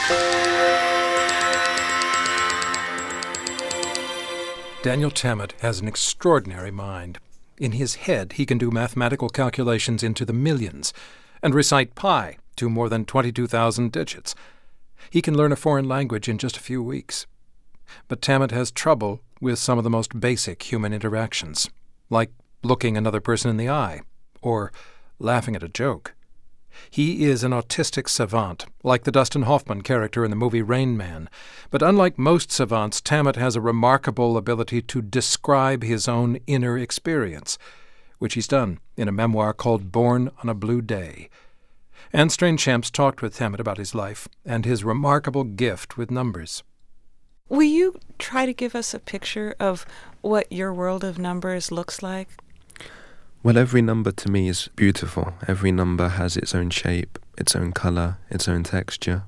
Daniel Tammet has an extraordinary mind. In his head, he can do mathematical calculations into the millions and recite pi to more than 22,000 digits. He can learn a foreign language in just a few weeks. But Tammet has trouble with some of the most basic human interactions, like looking another person in the eye or laughing at a joke. He is an autistic savant, like the Dustin Hoffman character in the movie Rain Man. But unlike most savants, Tammet has a remarkable ability to describe his own inner experience, which he's done in a memoir called Born on a Blue Day. Anne Strainchamps talked with Tammet about his life and his remarkable gift with numbers. Will you try to give us a picture of what your world of numbers looks like? Well, every number to me is beautiful. Every number has its own shape, its own colour, its own texture.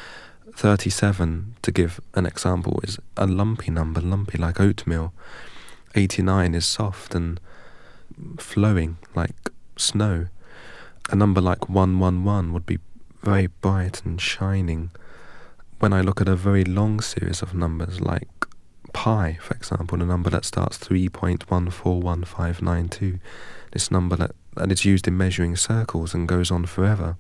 37, to give an example, is a lumpy number, lumpy like oatmeal. 89 is soft and flowing like snow. A number like 111 would be very bright and shining. When I look at a very long series of numbers like pi, for example, a number that starts 3.141592, this number that is used in measuring circles and goes on forever.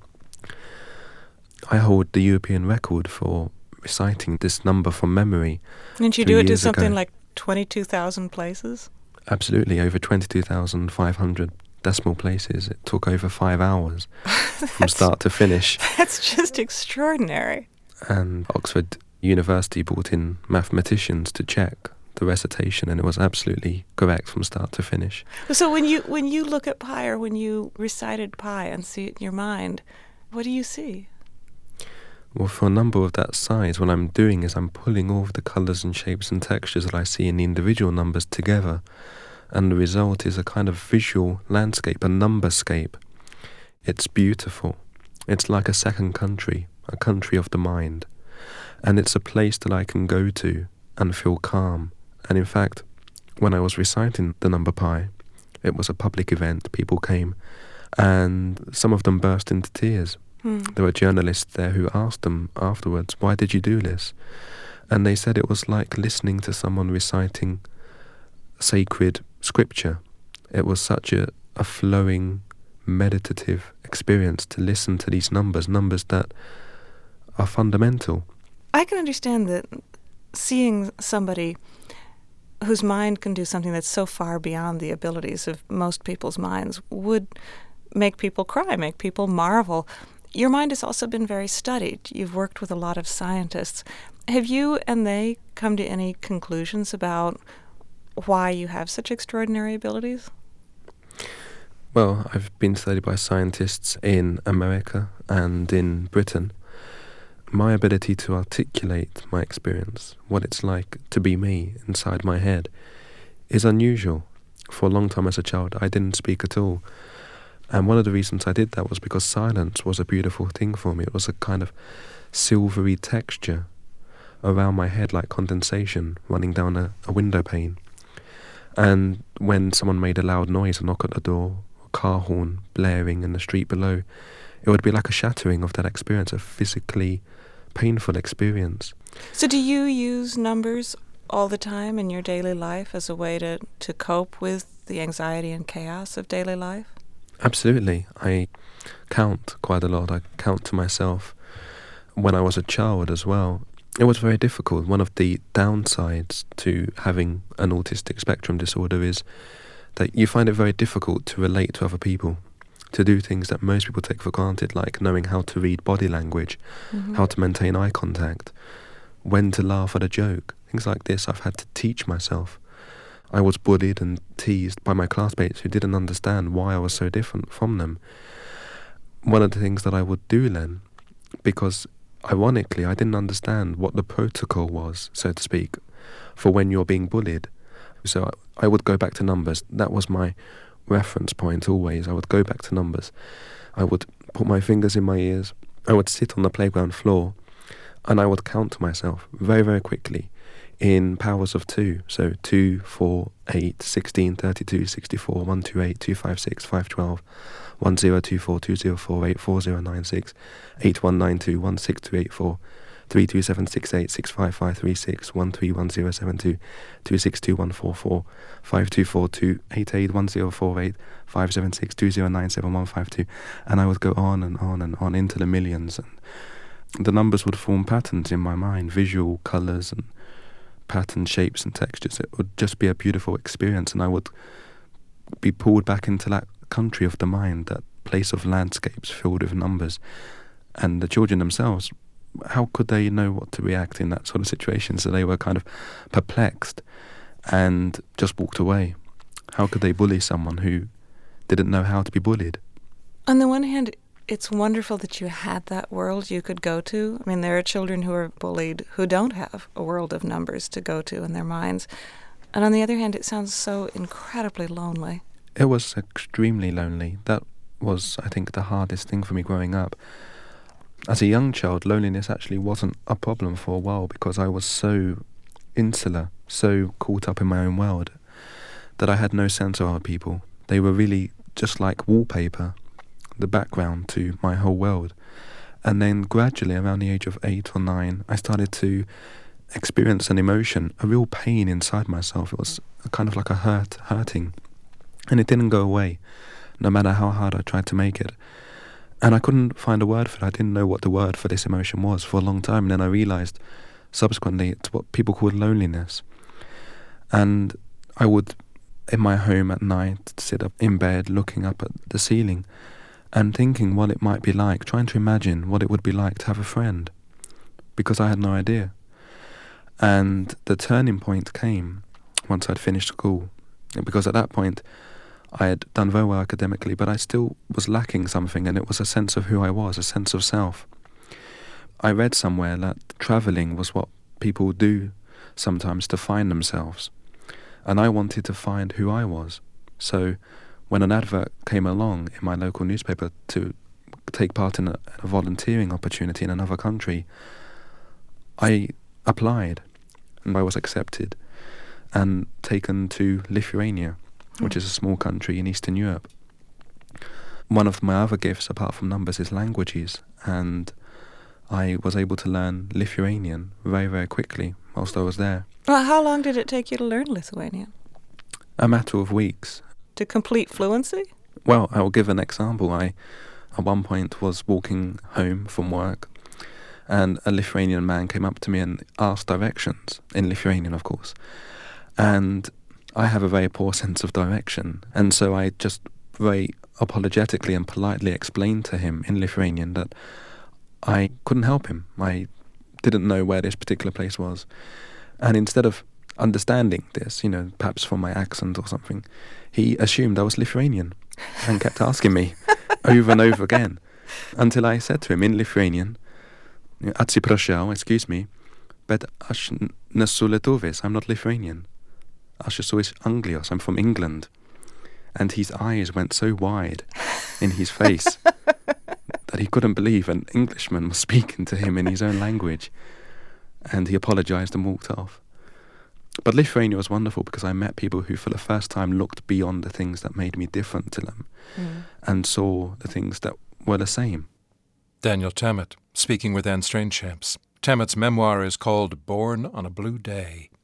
I hold the European record for reciting this number from memory. Didn't you do it to something like 22,000 places? Absolutely, over 22,500 decimal places. It took over 5 hours from start to finish. That's just extraordinary. And Oxford University brought in mathematicians to check the recitation, and it was absolutely correct from start to finish. So when you look at pi, or when you recited pi and see it in your mind, what do you see? Well, for a number of that size, what I'm doing is I'm pulling all of the colours and shapes and textures that I see in the individual numbers together, and the result is a kind of visual landscape, a numberscape. It's beautiful. It's like a second country, a country of the mind. And it's a place that I can go to and feel calm. And in fact, when I was reciting the number pi, it was a public event. People came, and some of them burst into tears. There were journalists there who asked them afterwards, why did you do this? And they said it was like listening to someone reciting sacred scripture. It was such a flowing, meditative experience to listen to these numbers that are fundamental. I can understand that seeing somebody whose mind can do something that's so far beyond the abilities of most people's minds would make people cry, make people marvel. Your mind has also been very studied. You've worked with a lot of scientists. Have you and they come to any conclusions about why you have such extraordinary abilities? Well, I've been studied by scientists in America and in Britain. My ability to articulate my experience, what it's like to be me inside my head, is unusual. For a long time as a child, I didn't speak at all. And one of the reasons I did that was because silence was a beautiful thing for me. It was a kind of silvery texture around my head, like condensation running down a window pane. And when someone made a loud noise, a knock at the door, a car horn blaring in the street below, it would be like a shattering of that experience, a physically painful experience. So do you use numbers all the time in your daily life as a way to cope with the anxiety and chaos of daily life? Absolutely. I count quite a lot. I count to myself. When I was a child as well, it was very difficult. One of the downsides to having an autistic spectrum disorder is that you find it very difficult to relate to other people, to do things that most people take for granted, like knowing how to read body language, how to maintain eye contact, when to laugh at a joke. Things like this I've had to teach myself. I was bullied and teased by my classmates who didn't understand why I was so different from them. One of the things that I would do then, because ironically I didn't understand what the protocol was, so to speak, for when you're being bullied. So I would go back to numbers. That was my reference point always. I would go back to numbers. I would put my fingers in my ears. I would sit on the playground floor and I would count to myself very, very quickly in powers of 2. So 2, 4, 8, 16, 32, 64, 128, 256, 512, 1024, 204, 84096, 8192, 16284, 32768 65536 131072 262 5242 881048 576 2097 152, and I would go on and on and on into the millions, and the numbers would form patterns in my mind, visual colours and pattern shapes and textures. It would just be a beautiful experience, and I would be pulled back into that country of the mind, that place of landscapes filled with numbers. And the children themselves, how could they know what to react in that sort of situation? So they were kind of perplexed and just walked away. How could they bully someone who didn't know how to be bullied? On the one hand, it's wonderful that you had that world you could go to. I mean, there are children who are bullied who don't have a world of numbers to go to in their minds. And on the other hand, it sounds so incredibly lonely. It was extremely lonely. That was, I think, the hardest thing for me growing up. As a young child, loneliness actually wasn't a problem for a while because I was so insular, so caught up in my own world, that I had no sense of other people. They were really just like wallpaper, the background to my whole world. And then gradually, around the age of 8 or 9, I started to experience an emotion, a real pain inside myself. It was kind of like a hurting. And it didn't go away, no matter how hard I tried to make it. And I couldn't find a word for it. I didn't know what the word for this emotion was for a long time. And then I realised subsequently it's what people call loneliness. And I would, in my home at night, sit up in bed looking up at the ceiling and thinking what it might be like, trying to imagine what it would be like to have a friend, because I had no idea. And the turning point came once I'd finished school, because at that point I had done very well academically, but I still was lacking something, and it was a sense of who I was, a sense of self. I read somewhere that travelling was what people do sometimes to find themselves, and I wanted to find who I was. So when an advert came along in my local newspaper to take part in a volunteering opportunity in another country, I applied, and I was accepted and taken to Lithuania, which is a small country in Eastern Europe. One of my other gifts, apart from numbers, is languages, and I was able to learn Lithuanian very, very quickly whilst I was there. Well, how long did it take you to learn Lithuanian? A matter of weeks. To complete fluency? Well, I will give an example. I, at one point, was walking home from work, and a Lithuanian man came up to me and asked directions, in Lithuanian, of course. And I have a very poor sense of direction, and so I just very apologetically and politely explained to him in Lithuanian that I couldn't help him. I didn't know where this particular place was. And instead of understanding this, perhaps from my accent or something, he assumed I was Lithuanian and kept asking me over and over again, until I said to him in Lithuanian, "Atsiprašau, excuse me, but aš nesu Lietuvis, I'm not Lithuanian. Aš esu iš Anglijos, I'm from England." And his eyes went so wide in his face that he couldn't believe an Englishman was speaking to him in his own language. And he apologized and walked off. But Lithuania was wonderful because I met people who for the first time looked beyond the things that made me different to them and saw the things that were the same. Daniel Tammet, speaking with Anne Strainchamps. Tammet's memoir is called Born on a Blue Day.